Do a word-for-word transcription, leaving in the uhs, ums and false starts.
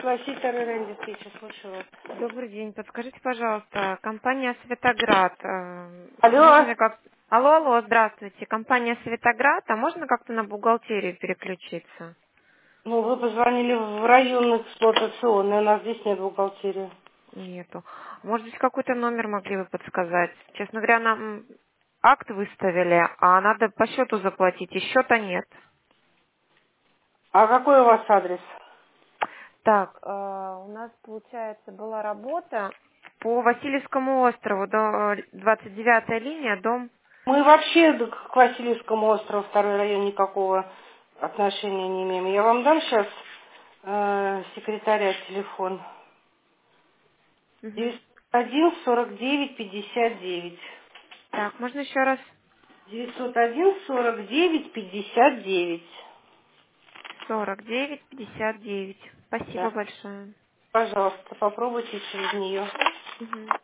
Лосита Ренди Тысяча, слушаю вас. Добрый день. Подскажите, пожалуйста, компания Светоград. э, Можно Алло, ли как... Алло, алло, здравствуйте. Компания Светоград, а можно как-то на бухгалтерию переключиться? ну вы позвонили в районный эксплуатационный, у нас здесь нет бухгалтерии. Нету. Может быть, какой-то номер могли бы подсказать? Честно говоря, нам акт выставили, а надо по счету заплатить, и счета нет. А какой у вас адрес? Так, э, у нас, получается, была работа по Васильевскому острову, до двадцать девятая линия, дом. Мы вообще к Васильевскому острову, второй район, никакого отношения не имеем. Я вам дам сейчас э, секретаря телефон. Мгм. девятьсот один сорок девять пятьдесят девять. Так, можно еще раз? девятьсот один сорок девять пятьдесят девять. сорок девять пятьдесят девять. Спасибо Да. большое. Пожалуйста, попробуйте через нее. Мгм.